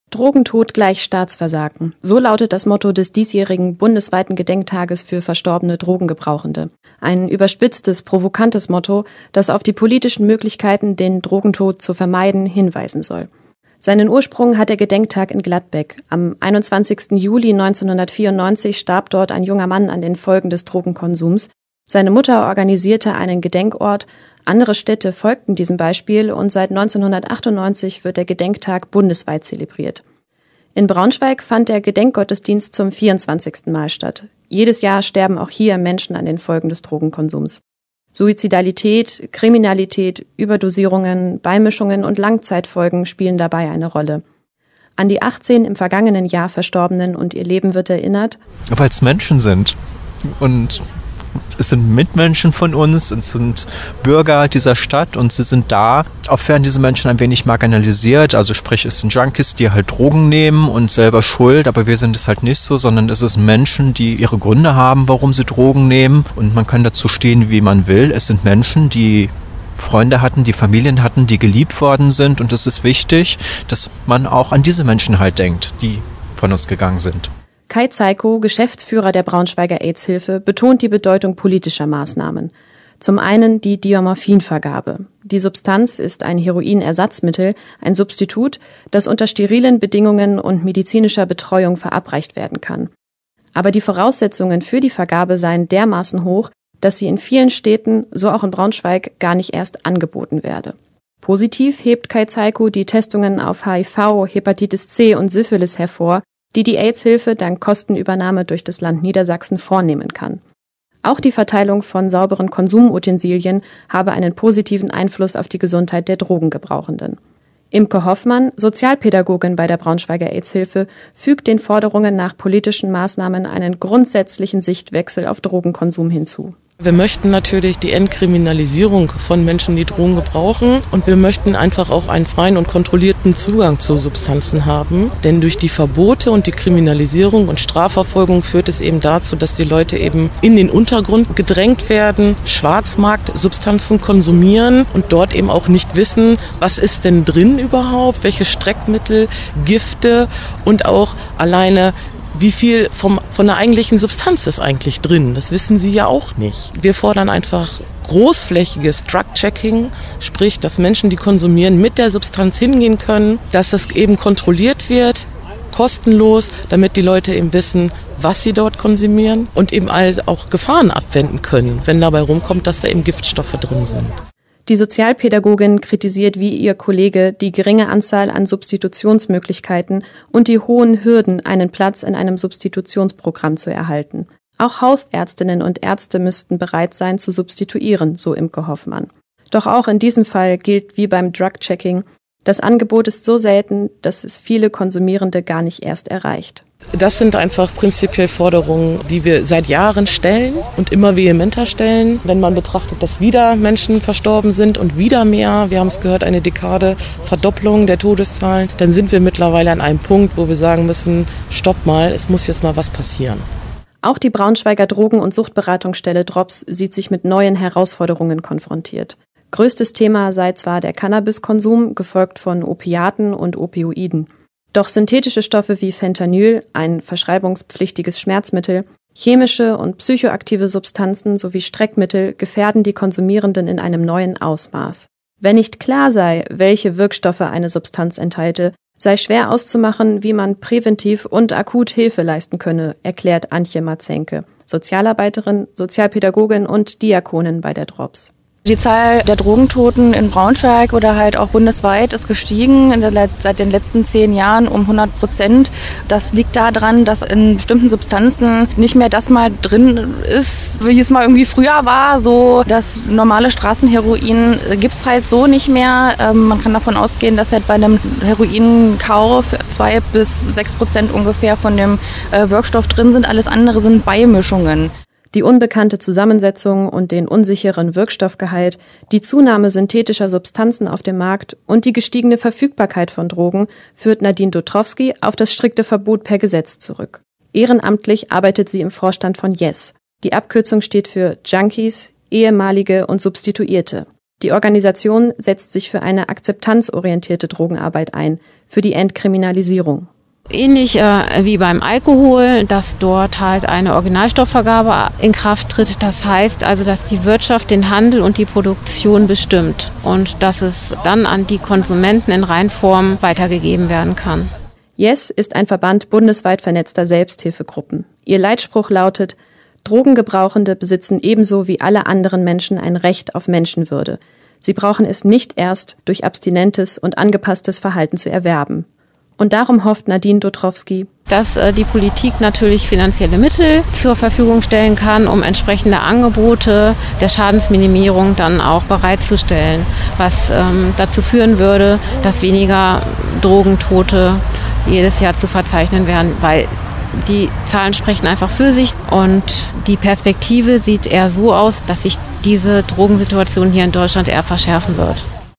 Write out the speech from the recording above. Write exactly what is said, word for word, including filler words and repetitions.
Drogentod gleich Staatsversagen. So lautet das Motto des diesjährigen bundesweiten Gedenktages für verstorbene Drogengebrauchende. Ein überspitztes, provokantes Motto, das auf die politischen Möglichkeiten, den Drogentod zu vermeiden, hinweisen soll. Seinen Ursprung hat der Gedenktag in Gladbeck. Am einundzwanzigsten Juli neunzehnhundertvierundneunzig starb dort ein junger Mann an den Folgen des Drogenkonsums. Seine Mutter organisierte einen Gedenkort, andere Städte folgten diesem Beispiel und seit neunzehnhundertachtundneunzig wird der Gedenktag bundesweit zelebriert. In Braunschweig fand der Gedenkgottesdienst zum vierundzwanzigsten Mal statt. Jedes Jahr sterben auch hier Menschen an den Folgen des Drogenkonsums. Suizidalität, Kriminalität, Überdosierungen, Beimischungen und Langzeitfolgen spielen dabei eine Rolle. An die achtzehn im vergangenen Jahr Verstorbenen und ihr Leben wird erinnert, weil es Menschen sind und es sind Mitmenschen von uns, es sind Bürger dieser Stadt und sie sind da. Oft werden diese Menschen ein wenig marginalisiert, also sprich es sind Junkies, die halt Drogen nehmen und selber schuld, aber wir sind es halt nicht so, sondern es sind Menschen, die ihre Gründe haben, warum sie Drogen nehmen und man kann dazu stehen, wie man will. Es sind Menschen, die Freunde hatten, die Familien hatten, die geliebt worden sind und es ist wichtig, dass man auch an diese Menschen halt denkt, die von uns gegangen sind. Kai Zeiko, Geschäftsführer der Braunschweiger AIDS-Hilfe, betont die Bedeutung politischer Maßnahmen. Zum einen die Diamorphinvergabe. Die Substanz ist ein Heroinersatzmittel, ein Substitut, das unter sterilen Bedingungen und medizinischer Betreuung verabreicht werden kann. Aber die Voraussetzungen für die Vergabe seien dermaßen hoch, dass sie in vielen Städten, so auch in Braunschweig, gar nicht erst angeboten werde. Positiv hebt Kai Zeiko die Testungen auf H I V, Hepatitis C und Syphilis hervor, die die AIDS-Hilfe dank Kostenübernahme durch das Land Niedersachsen vornehmen kann. Auch die Verteilung von sauberen Konsumutensilien habe einen positiven Einfluss auf die Gesundheit der Drogengebrauchenden. Imke Hoffmann, Sozialpädagogin bei der Braunschweiger AIDS-Hilfe, fügt den Forderungen nach politischen Maßnahmen einen grundsätzlichen Sichtwechsel auf Drogenkonsum hinzu. Wir möchten natürlich die Entkriminalisierung von Menschen, die Drogen gebrauchen. Und wir möchten einfach auch einen freien und kontrollierten Zugang zu Substanzen haben. Denn durch die Verbote und die Kriminalisierung und Strafverfolgung führt es eben dazu, dass die Leute eben in den Untergrund gedrängt werden, Schwarzmarktsubstanzen konsumieren und dort eben auch nicht wissen, was ist denn drin überhaupt, welche Streckmittel, Gifte und auch alleine wie viel vom, von der eigentlichen Substanz ist eigentlich drin? Das wissen sie ja auch nicht. Wir fordern einfach großflächiges Drug-Checking, sprich, dass Menschen, die konsumieren, mit der Substanz hingehen können, dass es eben kontrolliert wird, kostenlos, damit die Leute eben wissen, was sie dort konsumieren und eben halt auch Gefahren abwenden können, wenn dabei rumkommt, dass da eben Giftstoffe drin sind. Die Sozialpädagogin kritisiert wie ihr Kollege die geringe Anzahl an Substitutionsmöglichkeiten und die hohen Hürden, einen Platz in einem Substitutionsprogramm zu erhalten. Auch Hausärztinnen und Ärzte müssten bereit sein zu substituieren, so Imke Hoffmann. Doch auch in diesem Fall gilt wie beim Drug-Checking, das Angebot ist so selten, dass es viele Konsumierende gar nicht erst erreicht. Das sind einfach prinzipiell Forderungen, die wir seit Jahren stellen und immer vehementer stellen. Wenn man betrachtet, dass wieder Menschen verstorben sind und wieder mehr, wir haben es gehört, eine Dekade Verdopplung der Todeszahlen, dann sind wir mittlerweile an einem Punkt, wo wir sagen müssen, stopp mal, es muss jetzt mal was passieren. Auch die Braunschweiger Drogen- und Suchtberatungsstelle Drops sieht sich mit neuen Herausforderungen konfrontiert. Größtes Thema sei zwar der Cannabiskonsum, gefolgt von Opiaten und Opioiden. Doch synthetische Stoffe wie Fentanyl, ein verschreibungspflichtiges Schmerzmittel, chemische und psychoaktive Substanzen sowie Streckmittel gefährden die Konsumierenden in einem neuen Ausmaß. Wenn nicht klar sei, welche Wirkstoffe eine Substanz enthalte, sei schwer auszumachen, wie man präventiv und akut Hilfe leisten könne, erklärt Antje Matzenke, Sozialarbeiterin, Sozialpädagogin und Diakonin bei der Drops. Die Zahl der Drogentoten in Braunschweig oder halt auch bundesweit ist gestiegen in der, seit den letzten zehn Jahren um hundert Prozent. Das liegt daran, dass in bestimmten Substanzen nicht mehr das mal drin ist, wie es mal irgendwie früher war. So das normale Straßenheroin gibt's halt so nicht mehr. Ähm, man kann davon ausgehen, dass halt bei einem Heroinkauf zwei bis sechs Prozent ungefähr von dem äh, Wirkstoff drin sind. Alles andere sind Beimischungen. Die unbekannte Zusammensetzung und den unsicheren Wirkstoffgehalt, die Zunahme synthetischer Substanzen auf dem Markt und die gestiegene Verfügbarkeit von Drogen führt Nadine Dotrowski auf das strikte Verbot per Gesetz zurück. Ehrenamtlich arbeitet sie im Vorstand von Yes. Die Abkürzung steht für Junkies, Ehemalige und Substituierte. Die Organisation setzt sich für eine akzeptanzorientierte Drogenarbeit ein, für die Entkriminalisierung. Ähnlich äh, wie beim Alkohol, dass dort halt eine Originalstoffvergabe in Kraft tritt. Das heißt also, dass die Wirtschaft den Handel und die Produktion bestimmt und dass es dann an die Konsumenten in Reinform weitergegeben werden kann. Yes ist ein Verband bundesweit vernetzter Selbsthilfegruppen. Ihr Leitspruch lautet: Drogengebrauchende besitzen ebenso wie alle anderen Menschen ein Recht auf Menschenwürde. Sie brauchen es nicht erst durch abstinentes und angepasstes Verhalten zu erwerben. Und darum hofft Nadine Dotrowski, dass äh, die Politik natürlich finanzielle Mittel zur Verfügung stellen kann, um entsprechende Angebote der Schadensminimierung dann auch bereitzustellen, was ähm, dazu führen würde, dass weniger Drogentote jedes Jahr zu verzeichnen wären, weil die Zahlen sprechen einfach für sich und die Perspektive sieht eher so aus, dass sich diese Drogensituation hier in Deutschland eher verschärfen wird.